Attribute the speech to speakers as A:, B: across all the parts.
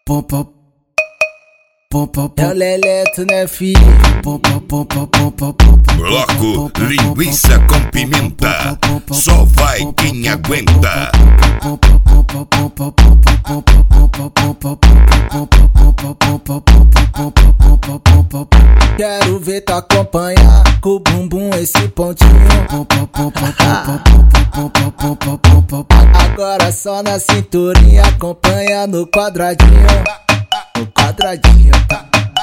A: É o Leleto, né, filho?
B: Bloco linguiça com pimenta, só vai quem aguenta.
A: Quero ver tu acompanhar com o bumbum esse pontinho. Agora só na cinturinha, acompanha no quadradinho. No quadradinho, tá?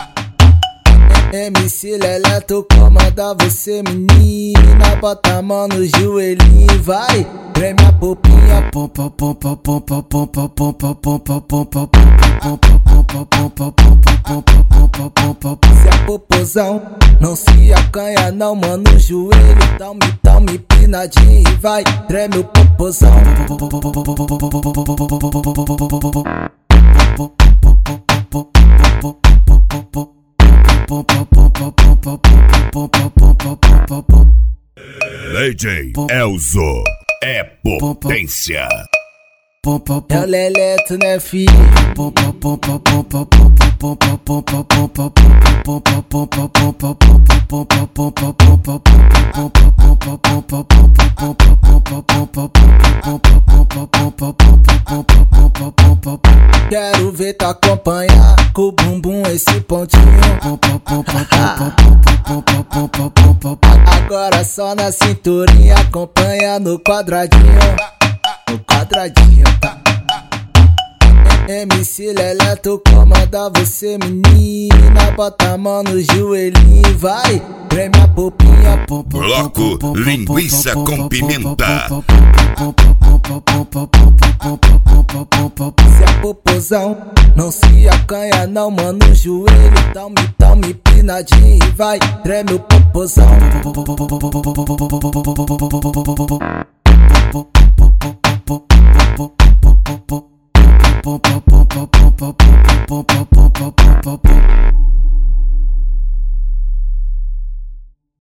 A: MC Leleto comanda você, menina. Bota a mão no joelhinho e vai. Treme a popinha. Se a popozão não se acanha não, mano, o joelho tão me empinadinho e vai. Treme o popozão.
B: DJ Elzo é potência.
A: É o Leleto, né, filho? Quero ver tu acompanhar com o bumbum esse pontinho. Agora só na cinturinha, acompanha no quadradinho. No quadradinho, tá? MC Leleto comanda você, menina. Bota a mão no joelhinho e vai. Treme a popinha.
B: Bloco linguiça com pimenta.
A: Se a popozão não se acanha não, mano, o joelho tão me empinadinho e vai. Treme o popozão.